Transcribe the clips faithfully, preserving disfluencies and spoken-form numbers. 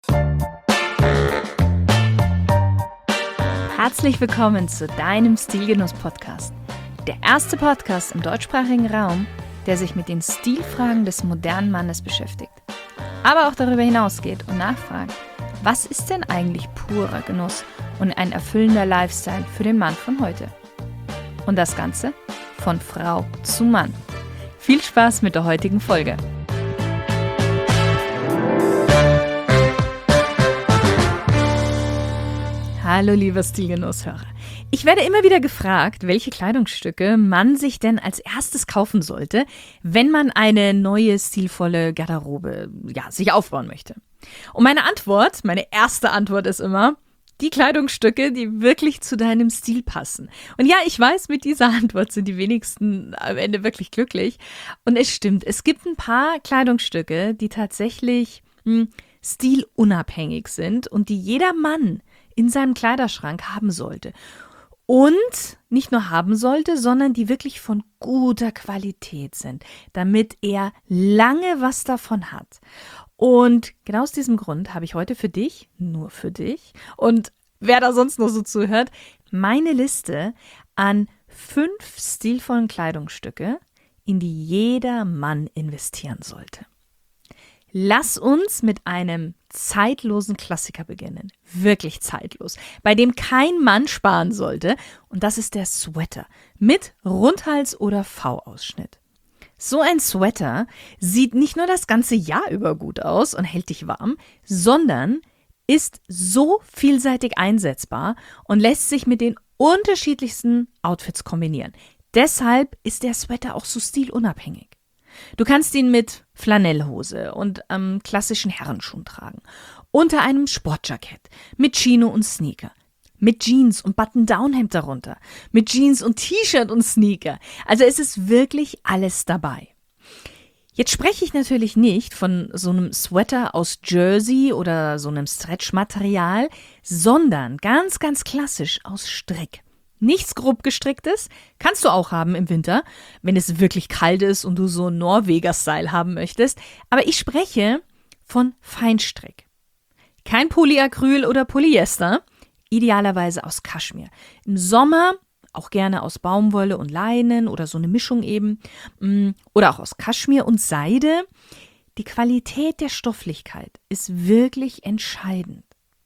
Herzlich willkommen zu deinem Stilgenuss-Podcast. Der erste Podcast im deutschsprachigen Raum, der sich mit den Stilfragen des modernen Mannes beschäftigt. Aber auch darüber hinausgeht und nachfragt, was ist denn eigentlich purer Genuss und ein erfüllender Lifestyle für den Mann von heute? Und das Ganze von Frau zu Mann. Viel Spaß mit der heutigen Folge. Hallo lieber Stilgenusshörer. Ich werde immer wieder gefragt, welche Kleidungsstücke man sich denn als erstes kaufen sollte, wenn man eine neue, stilvolle Garderobe ja, sich aufbauen möchte. Und meine Antwort, meine erste Antwort ist immer, die Kleidungsstücke, die wirklich zu deinem Stil passen. Und ja, ich weiß, mit dieser Antwort sind die wenigsten am Ende wirklich glücklich. Und es stimmt, es gibt ein paar Kleidungsstücke, die tatsächlich mh, stilunabhängig sind und die jeder Mann in seinem Kleiderschrank haben sollte. Und nicht nur haben sollte, sondern die wirklich von guter Qualität sind, damit er lange was davon hat. Und genau aus diesem Grund habe ich heute für dich, nur für dich, und wer da sonst noch so zuhört, meine Liste an fünf stilvollen Kleidungsstücke, in die jeder Mann investieren sollte. Lass uns mit einem zeitlosen Klassiker beginnen. Wirklich zeitlos. Bei dem kein Mann sparen sollte. Und das ist der Sweater mit Rundhals- oder V-Ausschnitt. So ein Sweater sieht nicht nur das ganze Jahr über gut aus und hält dich warm, sondern ist so vielseitig einsetzbar und lässt sich mit den unterschiedlichsten Outfits kombinieren. Deshalb ist der Sweater auch so stilunabhängig. Du kannst ihn mit Flanellhose und ähm, klassischen Herrenschuhen tragen, unter einem Sportjackett, mit Chino und Sneaker, mit Jeans und Button-Down-Hemd darunter, mit Jeans und T-Shirt und Sneaker. Also es ist wirklich alles dabei. Jetzt spreche ich natürlich nicht von so einem Sweater aus Jersey oder so einem Stretch-Material, sondern ganz, ganz klassisch aus Strick. Nichts grob gestricktes, kannst du auch haben im Winter, wenn es wirklich kalt ist und du so Norweger-Style haben möchtest. Aber ich spreche von Feinstrick. Kein Polyacryl oder Polyester, idealerweise aus Kaschmir. Im Sommer auch gerne aus Baumwolle und Leinen oder so eine Mischung eben. Oder auch aus Kaschmir und Seide. Die Qualität der Stofflichkeit ist wirklich entscheidend.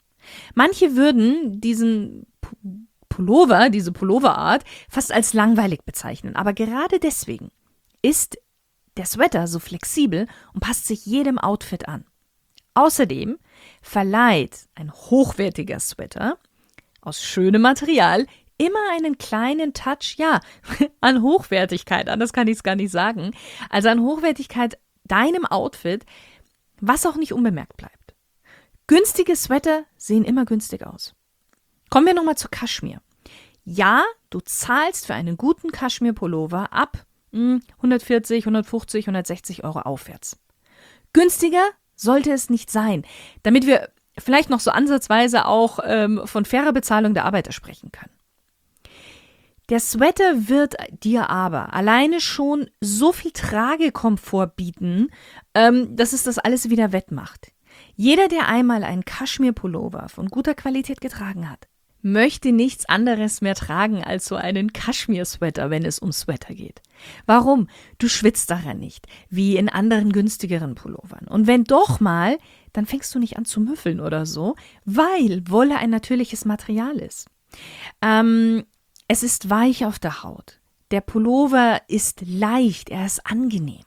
Manche würden diesen Pullover, diese Pulloverart, fast als langweilig bezeichnen. Aber gerade deswegen ist der Sweater so flexibel und passt sich jedem Outfit an. Außerdem verleiht ein hochwertiger Sweater aus schönem Material immer einen kleinen Touch, ja, an Hochwertigkeit, anders kann ich es gar nicht sagen, also an Hochwertigkeit deinem Outfit, was auch nicht unbemerkt bleibt. Günstige Sweater sehen immer günstig aus. Kommen wir nochmal zu Kaschmir. Ja, du zahlst für einen guten Kaschmir-Pullover ab mh, hundertvierzig, hundertfünfzig, hundertsechzig Euro aufwärts. Günstiger sollte es nicht sein, damit wir vielleicht noch so ansatzweise auch ähm, von fairer Bezahlung der Arbeiter sprechen können. Der Sweater wird dir aber alleine schon so viel Tragekomfort bieten, ähm, dass es das alles wieder wettmacht. Jeder, der einmal einen Kaschmir-Pullover von guter Qualität getragen hat, möchte nichts anderes mehr tragen als so einen Kaschmir-Sweater, wenn es um Sweater geht. Warum? Du schwitzt daran nicht, wie in anderen günstigeren Pullovern. Und wenn doch mal, dann fängst du nicht an zu müffeln oder so, weil Wolle ein natürliches Material ist. Ähm, es ist weich auf der Haut. Der Pullover ist leicht, er ist angenehm.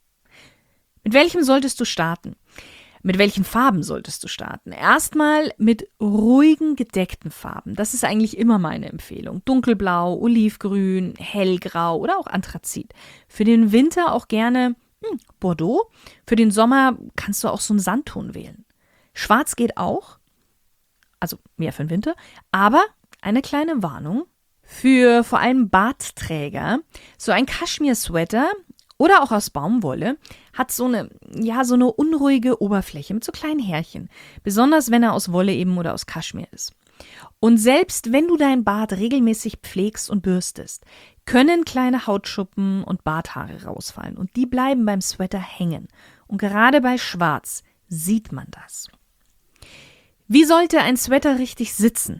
Mit welchem solltest du starten? Mit welchen Farben solltest du starten? Erstmal mit ruhigen, gedeckten Farben. Das ist eigentlich immer meine Empfehlung. Dunkelblau, Olivgrün, Hellgrau oder auch Anthrazit. Für den Winter auch gerne hm, Bordeaux. Für den Sommer kannst du auch so einen Sandton wählen. Schwarz geht auch, also mehr für den Winter. Aber eine kleine Warnung für vor allem Bartträger. So ein Kaschmir-Sweater oder auch aus Baumwolle, hat so eine, ja, so eine unruhige Oberfläche mit so kleinen Härchen. Besonders wenn er aus Wolle eben oder aus Kaschmir ist. Und selbst wenn du dein Bart regelmäßig pflegst und bürstest, können kleine Hautschuppen und Barthaare rausfallen. Und die bleiben beim Sweater hängen. Und gerade bei Schwarz sieht man das. Wie sollte ein Sweater richtig sitzen?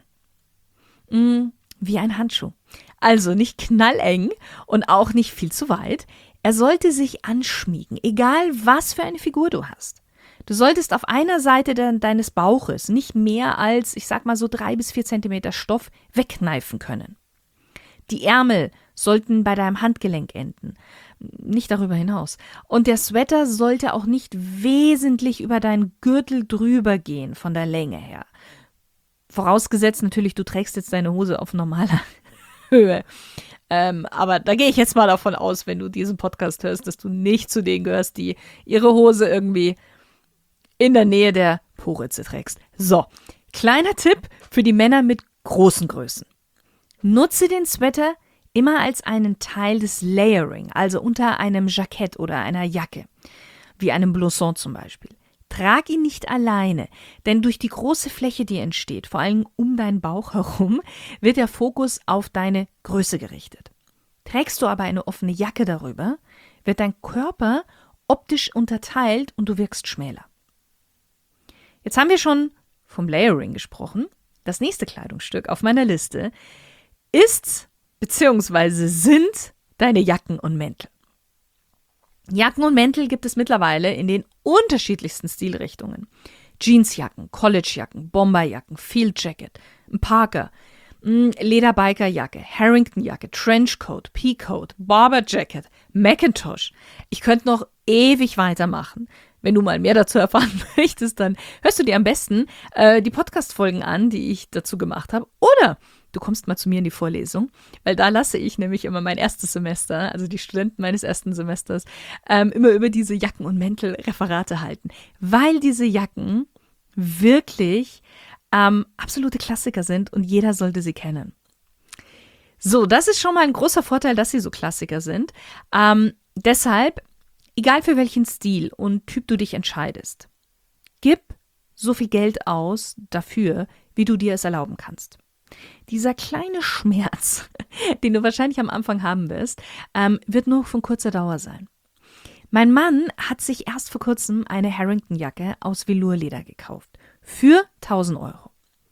Hm, wie ein Handschuh. Also nicht knalleng und auch nicht viel zu weit. Er sollte sich anschmiegen, egal was für eine Figur du hast. Du solltest auf einer Seite de- deines Bauches nicht mehr als, ich sag mal so drei bis vier Zentimeter Stoff wegkneifen können. Die Ärmel sollten bei deinem Handgelenk enden, nicht darüber hinaus. Und der Sweater sollte auch nicht wesentlich über deinen Gürtel drüber gehen, von der Länge her. Vorausgesetzt natürlich, du trägst jetzt deine Hose auf normaler Höhe. Ähm, aber da gehe ich jetzt mal davon aus, wenn du diesen Podcast hörst, dass du nicht zu denen gehörst, die ihre Hose irgendwie in der Nähe der Po-Ritze trägst. So, kleiner Tipp für die Männer mit großen Größen. Nutze den Sweater immer als einen Teil des Layering, also unter einem Jackett oder einer Jacke, wie einem Blouson zum Beispiel. Trag ihn nicht alleine, denn durch die große Fläche, die entsteht, vor allem um deinen Bauch herum, wird der Fokus auf deine Größe gerichtet. Trägst du aber eine offene Jacke darüber, wird dein Körper optisch unterteilt und du wirkst schmäler. Jetzt haben wir schon vom Layering gesprochen. Das nächste Kleidungsstück auf meiner Liste ist bzw. sind deine Jacken und Mäntel. Jacken und Mäntel gibt es mittlerweile in den unterschiedlichsten Stilrichtungen. Jeansjacken, Collegejacken, Bomberjacken, Field Jacket, ein Parker, Lederbikerjacke, Harringtonjacke, Trenchcoat, Peacoat, Barber Jacket, Macintosh. Ich könnte noch ewig weitermachen. Wenn du mal mehr dazu erfahren möchtest, dann hörst du dir am besten äh, die Podcast-Folgen an, die ich dazu gemacht habe. Oder du kommst mal zu mir in die Vorlesung, weil da lasse ich nämlich immer mein erstes Semester, also die Studenten meines ersten Semesters, ähm, immer über diese Jacken und Mäntel Referate halten. Weil diese Jacken wirklich ähm, absolute Klassiker sind und jeder sollte sie kennen. So, das ist schon mal ein großer Vorteil, dass sie so Klassiker sind. Ähm, deshalb, egal für welchen Stil und Typ du dich entscheidest, gib so viel Geld aus dafür, wie du dir es erlauben kannst. Dieser kleine Schmerz, den du wahrscheinlich am Anfang haben wirst, ähm, wird nur von kurzer Dauer sein. Mein Mann hat sich erst vor kurzem eine Harrington-Jacke aus Velourleder gekauft. Für tausend Euro.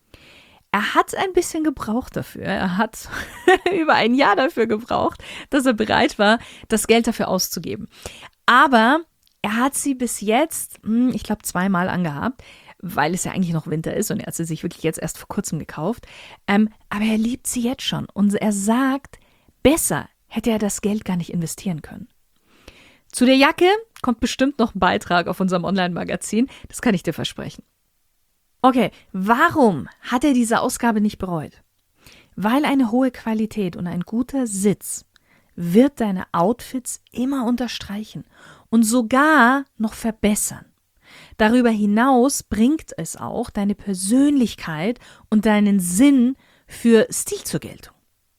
Er hat ein bisschen gebraucht dafür. Er hat über ein Jahr dafür gebraucht, dass er bereit war, das Geld dafür auszugeben. Aber er hat sie bis jetzt, ich glaube, zweimal angehabt, weil es ja eigentlich noch Winter ist und er hat sie sich wirklich jetzt erst vor kurzem gekauft. Ähm, aber er liebt sie jetzt schon und er sagt, besser hätte er das Geld gar nicht investieren können. Zu der Jacke kommt bestimmt noch ein Beitrag auf unserem Online-Magazin, das kann ich dir versprechen. Okay, warum hat er diese Ausgabe nicht bereut? Weil eine hohe Qualität und ein guter Sitz wird deine Outfits immer unterstreichen und sogar noch verbessern. Darüber hinaus bringt es auch deine Persönlichkeit und deinen Sinn für Stil zur Geltung.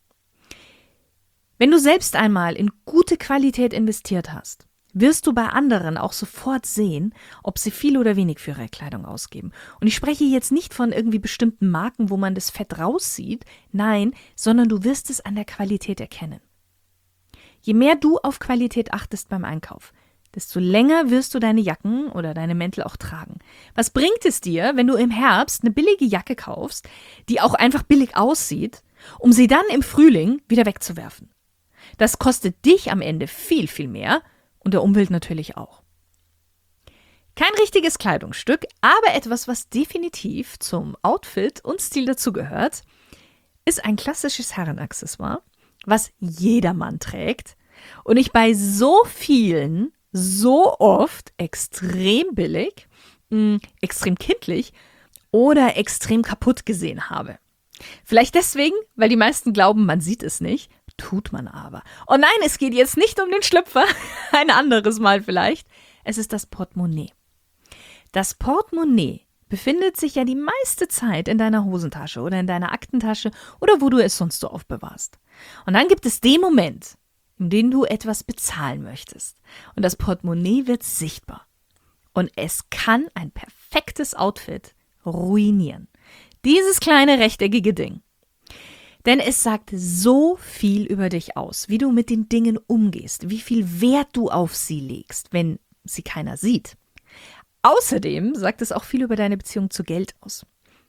Wenn du selbst einmal in gute Qualität investiert hast, wirst du bei anderen auch sofort sehen, ob sie viel oder wenig für ihre Kleidung ausgeben. Und ich spreche jetzt nicht von irgendwie bestimmten Marken, wo man das Fett raussieht, nein, sondern du wirst es an der Qualität erkennen. Je mehr du auf Qualität achtest beim Einkauf, desto länger wirst du deine Jacken oder deine Mäntel auch tragen. Was bringt es dir, wenn du im Herbst eine billige Jacke kaufst, die auch einfach billig aussieht, um sie dann im Frühling wieder wegzuwerfen? Das kostet dich am Ende viel, viel mehr und der Umwelt natürlich auch. Kein richtiges Kleidungsstück, aber etwas, was definitiv zum Outfit und Stil dazugehört, ist ein klassisches Herrenaccessoire, was jedermann trägt und ich bei so vielen so oft extrem billig, mh, extrem kindlich oder extrem kaputt gesehen habe. Vielleicht deswegen, weil die meisten glauben, man sieht es nicht, tut man aber. Und nein, es geht jetzt nicht um den Schlüpfer, ein anderes Mal vielleicht. Es ist das Portemonnaie. Das Portemonnaie befindet sich ja die meiste Zeit in deiner Hosentasche oder in deiner Aktentasche oder wo du es sonst so aufbewahrst. Und dann gibt es den Moment, in dem du etwas bezahlen möchtest. Und das Portemonnaie wird sichtbar. Und es kann ein perfektes Outfit ruinieren. Dieses kleine rechteckige Ding. Denn es sagt so viel über dich aus, wie du mit den Dingen umgehst, wie viel Wert du auf sie legst, wenn sie keiner sieht. Außerdem sagt es auch viel über deine Beziehung zu Geld aus.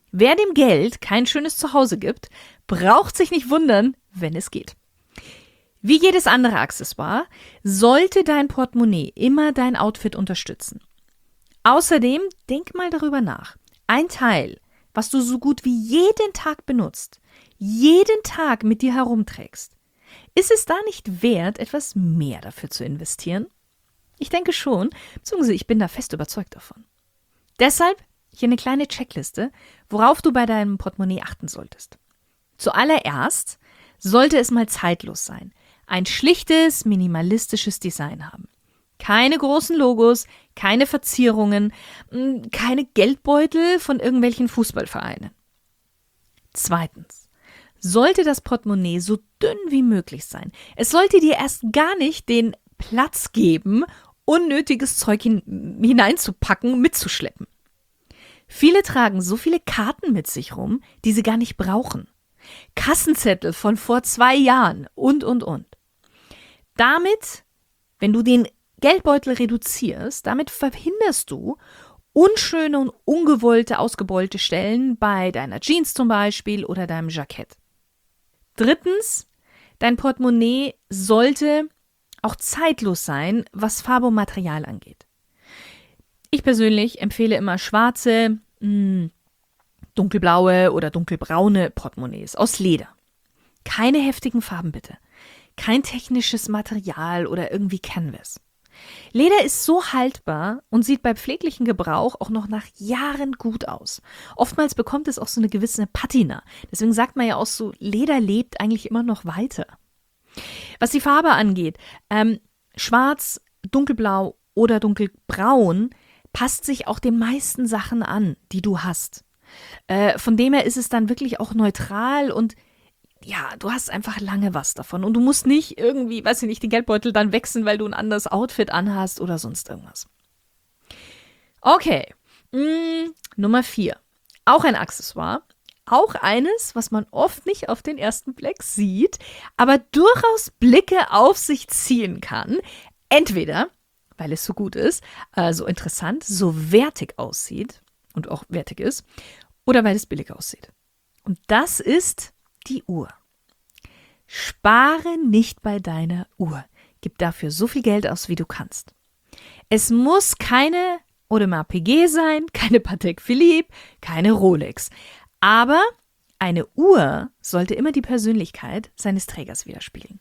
Wer dem Geld kein schönes Zuhause gibt, braucht sich nicht wundern, wenn es geht. Wie jedes andere Accessoire sollte dein Portemonnaie immer dein Outfit unterstützen. Außerdem denk mal darüber nach. Ein Teil, was du so gut wie jeden Tag benutzt, jeden Tag mit dir herumträgst, ist es da nicht wert, etwas mehr dafür zu investieren? Ich denke schon, beziehungsweise ich bin da fest überzeugt davon. Deshalb hier eine kleine Checkliste, worauf du bei deinem Portemonnaie achten solltest. Zuallererst sollte es mal zeitlos sein. Ein schlichtes, minimalistisches Design haben. Keine großen Logos, keine Verzierungen, keine Geldbeutel von irgendwelchen Fußballvereinen. Zweitens, sollte das Portemonnaie so dünn wie möglich sein. Es sollte dir erst gar nicht den Platz geben, unnötiges Zeug hin- hineinzupacken, mitzuschleppen. Viele tragen so viele Karten mit sich rum, die sie gar nicht brauchen. Kassenzettel von vor zwei Jahren und, und, und. Damit, wenn du den Geldbeutel reduzierst, damit verhinderst du unschöne und ungewollte, ausgebeulte Stellen bei deiner Jeans zum Beispiel oder deinem Jackett. Drittens, dein Portemonnaie sollte auch zeitlos sein, was Farbe und Material angeht. Ich persönlich empfehle immer schwarze, mh, dunkelblaue oder dunkelbraune Portemonnaies aus Leder. Keine heftigen Farben bitte. Kein technisches Material oder irgendwie Canvas. Leder ist so haltbar und sieht bei pfleglichem Gebrauch auch noch nach Jahren gut aus. Oftmals bekommt es auch so eine gewisse Patina. Deswegen sagt man ja auch so, Leder lebt eigentlich immer noch weiter. Was die Farbe angeht, ähm, schwarz, dunkelblau oder dunkelbraun passt sich auch den meisten Sachen an, die du hast. Äh, von dem her ist es dann wirklich auch neutral und ja, du hast einfach lange was davon und du musst nicht irgendwie, weiß ich nicht, den Geldbeutel dann wechseln, weil du ein anderes Outfit anhast oder sonst irgendwas. Okay, mm, Nummer vier. Auch ein Accessoire. Auch eines, was man oft nicht auf den ersten Blick sieht, aber durchaus Blicke auf sich ziehen kann. Entweder, weil es so gut ist, äh, so interessant, so wertig aussieht und auch wertig ist, oder weil es billig aussieht. Und das ist die Uhr. Spare nicht bei deiner Uhr. Gib dafür so viel Geld aus, wie du kannst. Es muss keine Audemars Piguet sein, keine Patek Philippe, keine Rolex. Aber eine Uhr sollte immer die Persönlichkeit seines Trägers widerspiegeln.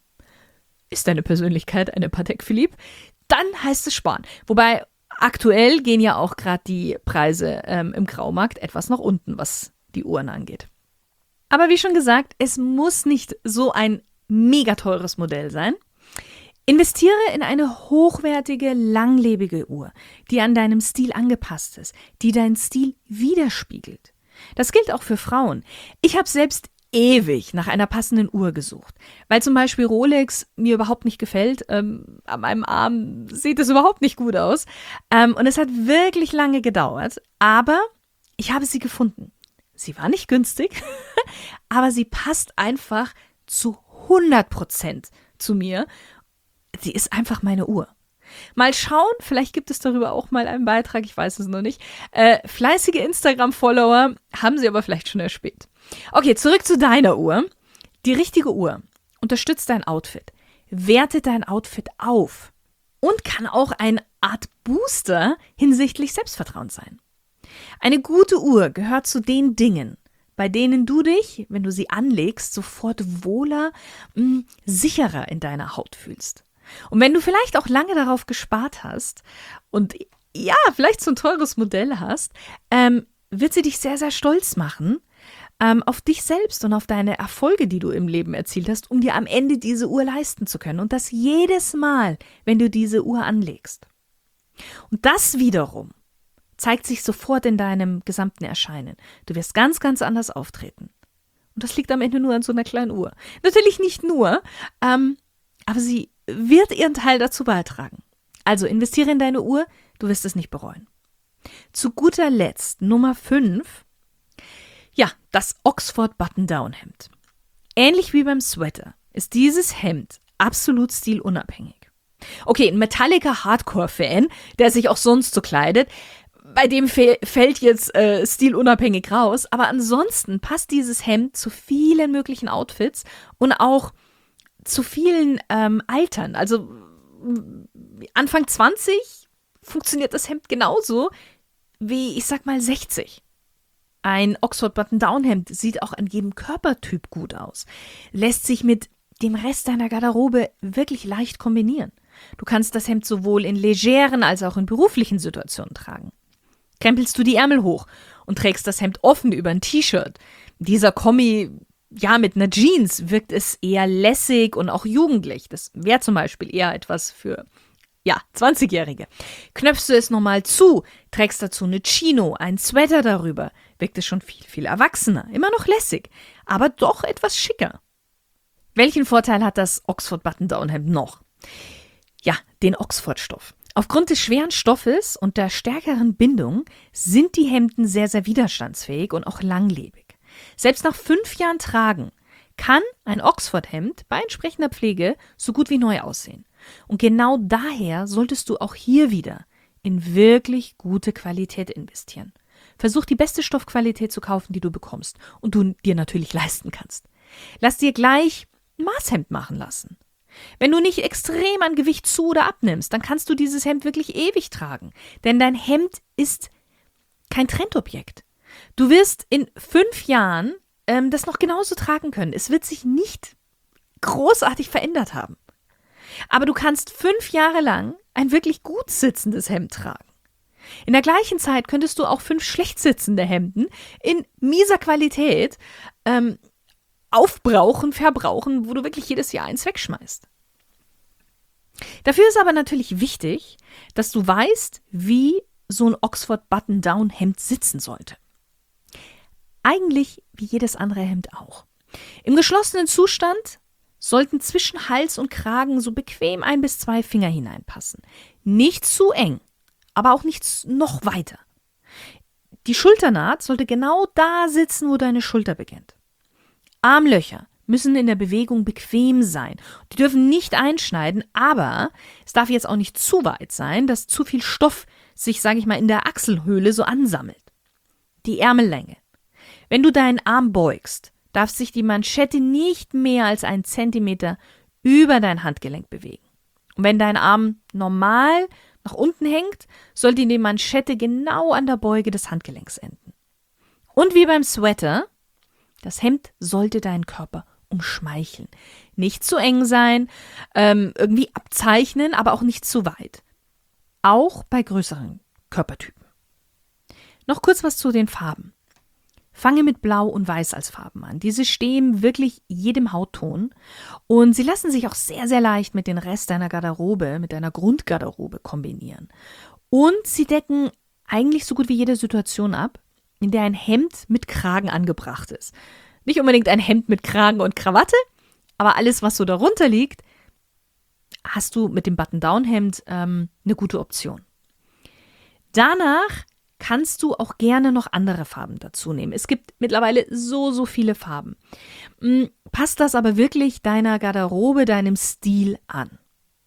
Ist deine Persönlichkeit eine Patek Philippe? Dann heißt es sparen. Wobei aktuell gehen ja auch gerade die Preise ähm, im Graumarkt etwas nach unten, was die Uhren angeht. Aber wie schon gesagt, es muss nicht so ein mega teures Modell sein. Investiere in eine hochwertige, langlebige Uhr, die an deinem Stil angepasst ist, die deinen Stil widerspiegelt. Das gilt auch für Frauen. Ich habe selbst ewig nach einer passenden Uhr gesucht, weil zum Beispiel Rolex mir überhaupt nicht gefällt. Ähm, an meinem Arm sieht es überhaupt nicht gut aus. Ähm, und es hat wirklich lange gedauert, aber ich habe sie gefunden. Sie war nicht günstig, aber sie passt einfach zu hundert Prozent zu mir. Sie ist einfach meine Uhr. Mal schauen, vielleicht gibt es darüber auch mal einen Beitrag, ich weiß es noch nicht. Äh, fleißige Instagram-Follower haben sie aber vielleicht schon erspäht. Okay, zurück zu deiner Uhr. Die richtige Uhr unterstützt dein Outfit, wertet dein Outfit auf und kann auch eine Art Booster hinsichtlich Selbstvertrauen sein. Eine gute Uhr gehört zu den Dingen, bei denen du dich, wenn du sie anlegst, sofort wohler, mh, sicherer in deiner Haut fühlst. Und wenn du vielleicht auch lange darauf gespart hast und ja, vielleicht so ein teures Modell hast, ähm, wird sie dich sehr, sehr stolz machen ähm, auf dich selbst und auf deine Erfolge, die du im Leben erzielt hast, um dir am Ende diese Uhr leisten zu können. Und das jedes Mal, wenn du diese Uhr anlegst. Und das wiederum zeigt sich sofort in deinem gesamten Erscheinen. Du wirst ganz, ganz anders auftreten. Und das liegt am Ende nur an so einer kleinen Uhr. Natürlich nicht nur, ähm, aber sie wird ihren Teil dazu beitragen. Also investiere in deine Uhr, du wirst es nicht bereuen. Zu guter Letzt, Nummer fünf, ja, das Oxford Button-Down-Hemd. Ähnlich wie beim Sweater ist dieses Hemd absolut stilunabhängig. Okay, ein Metallica Hardcore-Fan, der sich auch sonst so kleidet, bei dem fe- fällt jetzt äh, stilunabhängig raus. Aber ansonsten passt dieses Hemd zu vielen möglichen Outfits und auch zu vielen ähm, Altern. Also Anfang zwanzig funktioniert das Hemd genauso wie, ich sag mal, sechzig. Ein Oxford-Button-Down-Hemd sieht auch an jedem Körpertyp gut aus. Lässt sich mit dem Rest deiner Garderobe wirklich leicht kombinieren. Du kannst das Hemd sowohl in legeren als auch in beruflichen Situationen tragen. Krempelst du die Ärmel hoch und trägst das Hemd offen über ein T-Shirt. Dieser Kombi, ja, mit einer Jeans wirkt es eher lässig und auch jugendlich. Das wäre zum Beispiel eher etwas für, ja, zwanzigjährige. Knöpfst du es nochmal zu, trägst dazu eine Chino, einen Sweater darüber, wirkt es schon viel, viel erwachsener. Immer noch lässig, aber doch etwas schicker. Welchen Vorteil hat das Oxford-Button-Down-Hemd noch? Ja, den Oxford-Stoff. Aufgrund des schweren Stoffes und der stärkeren Bindung sind die Hemden sehr, sehr widerstandsfähig und auch langlebig. Selbst nach fünf Jahren Tragen kann ein Oxford-Hemd bei entsprechender Pflege so gut wie neu aussehen. Und genau daher solltest du auch hier wieder in wirklich gute Qualität investieren. Versuch die beste Stoffqualität zu kaufen, die du bekommst und du dir natürlich leisten kannst. Lass dir gleich ein Maßhemd machen lassen. Wenn du nicht extrem an Gewicht zu- oder abnimmst, dann kannst du dieses Hemd wirklich ewig tragen. Denn dein Hemd ist kein Trendobjekt. Du wirst in fünf Jahren ähm, das noch genauso tragen können. Es wird sich nicht großartig verändert haben. Aber du kannst fünf Jahre lang ein wirklich gut sitzendes Hemd tragen. In der gleichen Zeit könntest du auch fünf schlecht sitzende Hemden in mieser Qualität ähm, aufbrauchen, verbrauchen, wo du wirklich jedes Jahr eins wegschmeißt. Dafür ist aber natürlich wichtig, dass du weißt, wie so ein Oxford-Button-Down-Hemd sitzen sollte. Eigentlich wie jedes andere Hemd auch. Im geschlossenen Zustand sollten zwischen Hals und Kragen so bequem ein bis zwei Finger hineinpassen. Nicht zu eng, aber auch nicht noch weiter. Die Schulternaht sollte genau da sitzen, wo deine Schulter beginnt. Armlöcher müssen in der Bewegung bequem sein. Die dürfen nicht einschneiden, aber es darf jetzt auch nicht zu weit sein, dass zu viel Stoff sich, sage ich mal, in der Achselhöhle so ansammelt. Die Ärmellänge. Wenn du deinen Arm beugst, darf sich die Manschette nicht mehr als einen Zentimeter über dein Handgelenk bewegen. Und wenn dein Arm normal nach unten hängt, sollte die Manschette genau an der Beuge des Handgelenks enden. Und wie beim Sweater, das Hemd sollte deinen Körper umschmeicheln. Nicht zu eng sein, ähm, irgendwie abzeichnen, aber auch nicht zu weit. Auch bei größeren Körpertypen. Noch kurz was zu den Farben. Fange mit Blau und Weiß als Farben an. Diese stehen wirklich jedem Hautton und sie lassen sich auch sehr, sehr leicht mit dem Rest deiner Garderobe, mit deiner Grundgarderobe kombinieren. Und sie decken eigentlich so gut wie jede Situation ab, in der ein Hemd mit Kragen angebracht ist. Nicht unbedingt ein Hemd mit Kragen und Krawatte, aber alles, was so darunter liegt, hast du mit dem Button-Down-Hemd ähm, eine gute Option. Danach kannst du auch gerne noch andere Farben dazu nehmen. Es gibt mittlerweile so, so viele Farben. Passt das aber wirklich deiner Garderobe, deinem Stil an?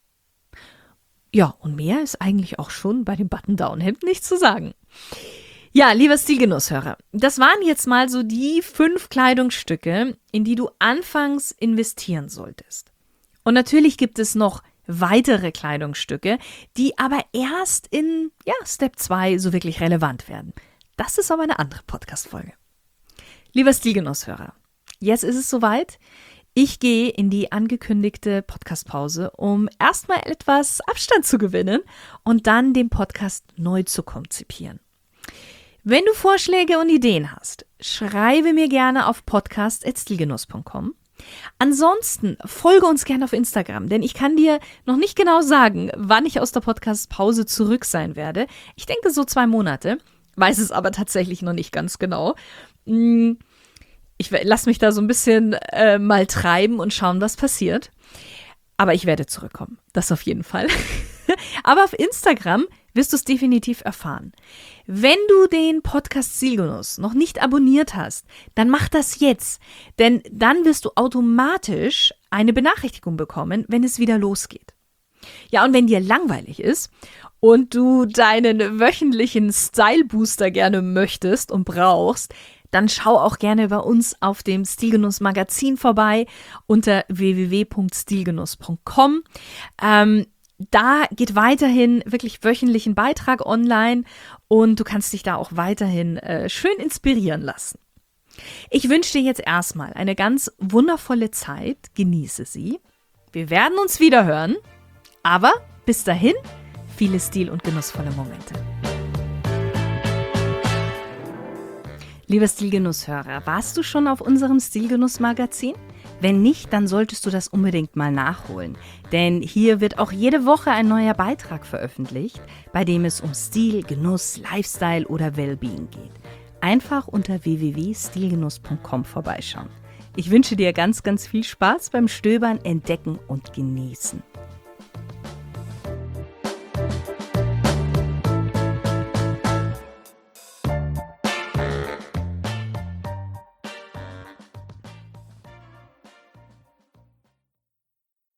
Ja, und mehr ist eigentlich auch schon bei dem Button-Down-Hemd nicht zu sagen. Ja, lieber Stilgenusshörer, das waren jetzt mal so die fünf Kleidungsstücke, in die du anfangs investieren solltest. Und natürlich gibt es noch weitere Kleidungsstücke, die aber erst in ja, Step zwei so wirklich relevant werden. Das ist aber eine andere Podcast-Folge. Lieber Stilgenusshörer, jetzt ist es soweit. Ich gehe in die angekündigte Podcast-Pause, um erstmal etwas Abstand zu gewinnen und dann den Podcast neu zu konzipieren. Wenn du Vorschläge und Ideen hast, schreibe mir gerne auf podcast at stilgenuss punkt com. Ansonsten folge uns gerne auf Instagram, denn ich kann dir noch nicht genau sagen, wann ich aus der Podcast-Pause zurück sein werde. Ich denke so zwei Monate, weiß es aber tatsächlich noch nicht ganz genau. Ich lasse mich da so ein bisschen äh, mal treiben und schauen, was passiert. Aber ich werde zurückkommen, das auf jeden Fall. Aber auf Instagram wirst du es definitiv erfahren. Wenn du den Podcast Stilgenuss noch nicht abonniert hast, dann mach das jetzt, denn dann wirst du automatisch eine Benachrichtigung bekommen, wenn es wieder losgeht. Ja, und wenn dir langweilig ist und du deinen wöchentlichen Style-Booster gerne möchtest und brauchst, dann schau auch gerne bei uns auf dem Stilgenuss Magazin vorbei unter w w w punkt stilgenuss punkt com. Ähm, da geht weiterhin wirklich wöchentlich ein Beitrag online und du kannst dich da auch weiterhin äh, schön inspirieren lassen. Ich wünsche dir jetzt erstmal eine ganz wundervolle Zeit. Genieße sie. Wir werden uns wieder hören, aber bis dahin viele stil- und genussvolle Momente. Lieber Stilgenusshörer, warst du schon auf unserem Stilgenuss-Magazin? Wenn nicht, dann solltest du das unbedingt mal nachholen. Denn hier wird auch jede Woche ein neuer Beitrag veröffentlicht, bei dem es um Stil, Genuss, Lifestyle oder Wellbeing geht. Einfach unter w w w punkt stilgenuss punkt com vorbeischauen. Ich wünsche dir ganz, ganz viel Spaß beim Stöbern, Entdecken und Genießen.